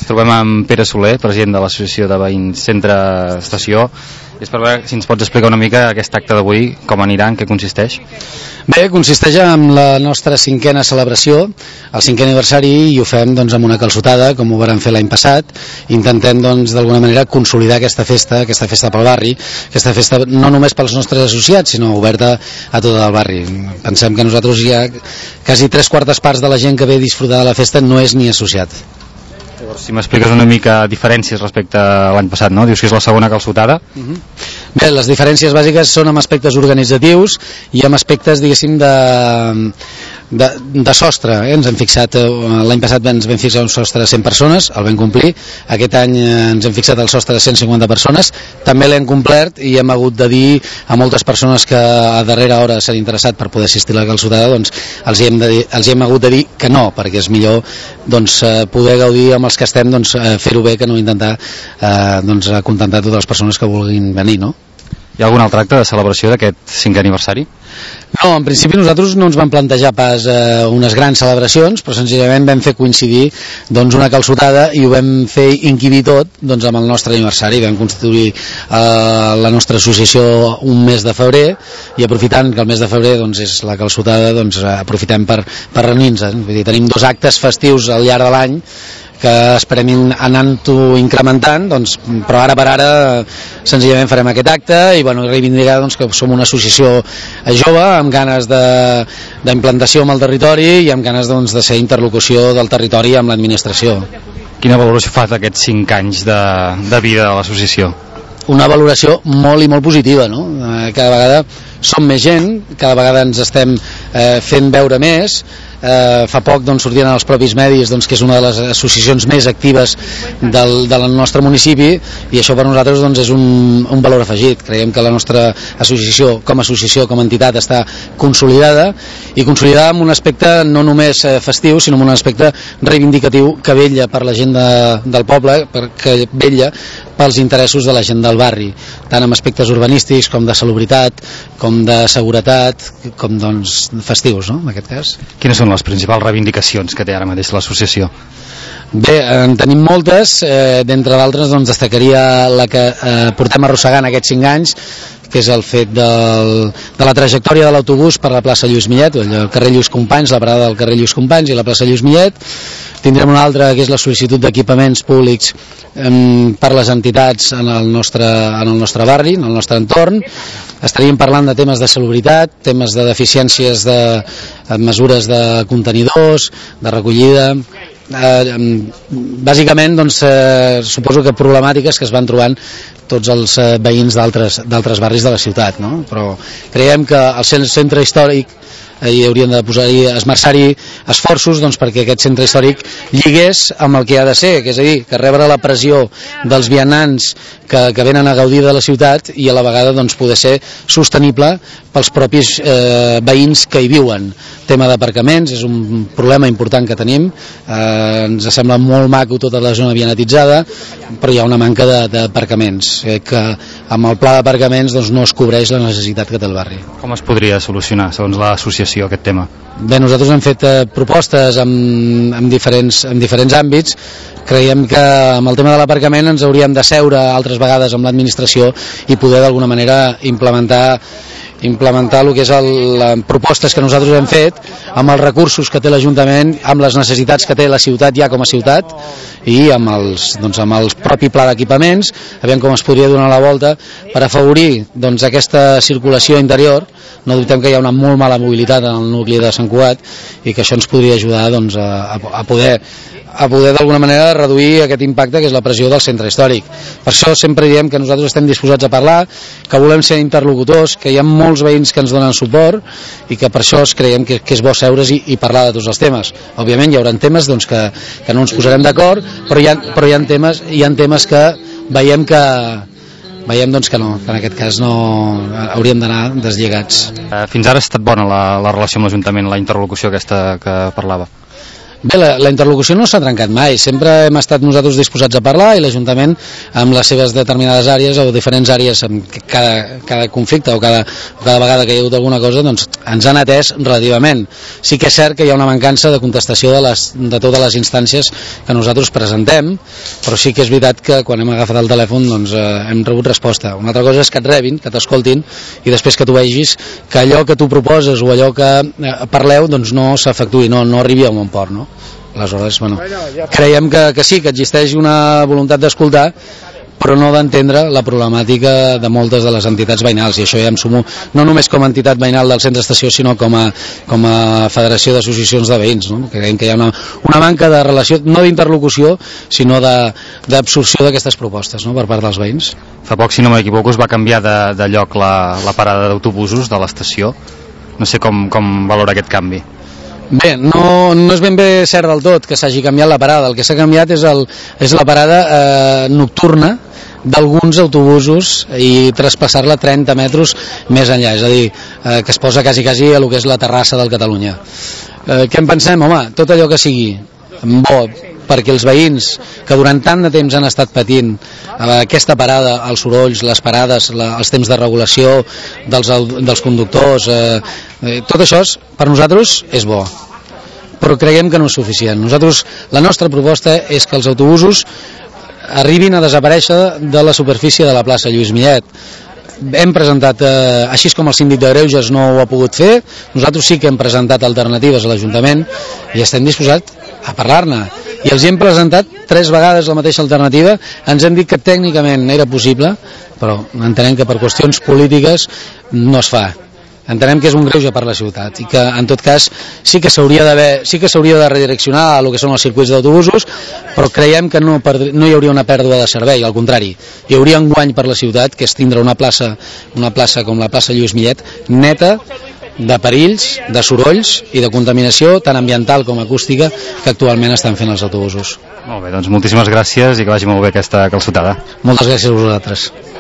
Ens trobem amb Pere Soler, president de l'Associació de Veïns Centre Estació, i és per veure si ens pots explicar una mica aquest acte d'avui, com anirà, en què consisteix. Bé, consisteix en la nostra cinquena celebració, el 5è aniversari, i ho fem doncs, amb una calçotada, com ho vam fer l'any passat. Intentem doncs, d'alguna manera consolidar aquesta festa pel barri, aquesta festa no només pels nostres associats, sinó oberta a tot el barri. Pensem que nosaltres ja quasi 3/4 de la gent que ve a disfrutar de la festa no és ni associat. Llavors, si m'expliques una mica diferències respecte a l'any passat, no? Dius que és la segona calçotada. Bé, les diferències bàsiques són amb aspectes organitzatius i amb aspectes, diguéssim, de sostre. Ens hem fixat, l'any passat ens vam fixar un sostre de 100 persones, el vam complir. Aquest any ens hem fixat el sostre de 150 persones, també l'hem complert, i hem hagut de dir a moltes persones que a darrera hora s'han interessat per poder assistir a la calçotada, doncs els hem hagut de dir que no, perquè és millor doncs, poder gaudir amb els que estem, doncs, fer-ho bé, que no intentar doncs, acontentar totes les persones que vulguin venir, no? Hi ha algun altre acte de celebració d'aquest 5è aniversari? No, en principi nosaltres no ens vam plantejar pas unes grans celebracions, però senzillament vam fer coincidir doncs, una calçotada, i ho vam fer inquibir tot doncs, amb el nostre aniversari. Vam constituir la nostra associació un mes de febrer, i aprofitant que el mes de febrer doncs, és la calçotada, doncs, aprofitem per reunir-nos. Vull dir, tenim 2 actes festius al llarg de l'any que esperem anant-ho incrementant, doncs, però ara per ara senzillament farem aquest acte i bueno, reivindicar doncs, que som una associació jove amb ganes d'implantació amb el territori i amb ganes doncs, de ser interlocució del territori amb l'administració. Quina valoració fa d'aquests 5 anys de vida de l'associació? Una valoració molt i molt positiva, no? Cada vegada som més gent, cada vegada ens estem fent veure més. Fa poc doncs, sortien als propis medis doncs, que és una de les associacions més actives del nostre municipi, i això per nosaltres doncs, és un valor afegit. Creiem que la nostra associació, com a entitat, està consolidada, i consolidada amb un aspecte no només festiu, sinó amb un aspecte reivindicatiu que vetlla per la gent del poble, que vetlla pels interessos de la gent del barri, tant amb aspectes urbanístics com de salubritat, com de seguretat, com doncs, festius, no? En aquest cas. Quines són les principals reivindicacions que té ara mateix l'associació? Bé, en tenim moltes, d'entre d'altres doncs, destacaria la que portem arrossegant aquests 5 anys, que és el fet de la trajectòria de l'autobús per la plaça Lluís Millet, el carrer Lluís Companys, la parada del carrer Lluís Companys i la plaça Lluís Millet. Tindrem una altra, que és la sol·licitud d'equipaments públics per les entitats en el nostre barri, en el nostre entorn. Estaríem parlant de temes de salubritat, temes de deficiències de mesures de contenidors, de recollida. Bàsicament doncs, suposo que problemàtiques que es van trobant tots els veïns d'altres barris de la ciutat, no? Però creiem que el centre històric hi hauríem de esmerçar-hi esforços doncs, perquè aquest centre històric lligués amb el que ha de ser, que és a dir, que rebre la pressió dels vianants que venen a gaudir de la ciutat i a la vegada doncs, poder ser sostenible pels propis veïns que hi viuen. Tema d'aparcaments és un problema important que tenim, ens sembla molt maco tota la zona vianatitzada, però hi ha una manca d'aparcaments, que amb el pla d'aparcaments doncs, no es cobreix la necessitat que té el barri. Com es podria solucionar, segons l'associació, aquest tema? Bé, nosaltres hem fet propostes en diferents àmbits. Creiem que amb el tema de l'aparcament ens hauríem de seure altres vegades amb l'administració i poder d'alguna manera implementar el que és les propostes que nosaltres hem fet amb els recursos que té l'Ajuntament, amb les necessitats que té la ciutat ja com a ciutat i amb el propi pla d'equipaments, aviam com es podria donar la volta per afavorir doncs, aquesta circulació interior. No dubtem que hi ha una molt mala mobilitat en el nucli de Sant Cugat i que això ens podria ajudar doncs, a poder d'alguna manera reduir aquest impacte que és la pressió del centre històric. Per això sempre diem que nosaltres estem disposats a parlar, que volem ser interlocutors, que hi ha molts veïns que ens donen suport i que per això creiem que és bo seure's i parlar de tots els temes. Òbviament hi haurà temes doncs, que no ens posarem d'acord, però hi ha temes que veiem doncs, que no, que en aquest cas no hauríem d'anar deslligats. Fins ara ha estat bona la relació amb l'Ajuntament, la interlocució aquesta que parlava? Bé, la interlocució no s'ha trencat mai, sempre hem estat nosaltres disposats a parlar i l'Ajuntament amb les seves determinades àrees o diferents àrees amb cada conflicte o cada vegada que hi ha hagut alguna cosa doncs ens han atès relativament. Sí que és cert que hi ha una mancança de contestació de totes les instàncies que nosaltres presentem, però sí que és veritat que quan hem agafat el telèfon doncs hem rebut resposta. Una altra cosa és que et rebin, que t'escoltin i després que tu vegis que allò que tu proposes o allò que parleu doncs no s'efectuï, no arribi a bon port, no? Aleshores, bueno, creiem que sí, que existeix una voluntat d'escoltar, però no d'entendre la problemàtica de moltes de les entitats veïnals, i això ja em sumo no només com a entitat veïnal del centre estació, sinó com a federació d'associacions de veïns, no? Creiem que hi ha una manca de relació, no d'interlocució, sinó d'absorció d'aquestes propostes, no? Per part dels veïns. Fa poc, si no m'equivoco, es va canviar de lloc la parada d'autobusos de l'estació. No sé com valora aquest canvi. Bé, no és ben bé cert del tot que s'hagi canviat la parada. El que s'ha canviat és la parada nocturna d'alguns autobusos i traspassar-la 30 metres més enllà, és a dir, que es posa quasi a lo que és la terrassa del Catalunya. Què en pensem? Home, tot allò que sigui bo perquè els veïns que durant tant de temps han estat patint aquesta parada, els sorolls, les parades, els temps de regulació dels conductors, tot això per nosaltres és bo, però creiem que no és suficient. La nostra proposta és que els autobusos arribin a desaparèixer de la superfície de la plaça Lluís Millet. Hem presentat, així com el síndic de Greuges no ho ha pogut fer, nosaltres sí que hem presentat alternatives a l'Ajuntament i estem disposats a parlar-ne, i els hem presentat 3 vegades la mateixa alternativa. Ens hem dit que tècnicament era possible, però entenem que per qüestions polítiques no es fa. Entenem que és un greuge per la ciutat i que en tot cas sí que s'hauria de redireccionar a lo que són els circuits d'autobusos, però creiem que no hi hauria una pèrdua de servei, al contrari, hi hauria un guany per la ciutat, que és tindre una plaça com la plaça Lluís Millet neta de perills, de sorolls i de contaminació tant ambiental com acústica que actualment estan fent els autobusos. Molt bé, doncs moltíssimes gràcies i que vagi molt bé aquesta calçotada. Moltes gràcies a vosaltres.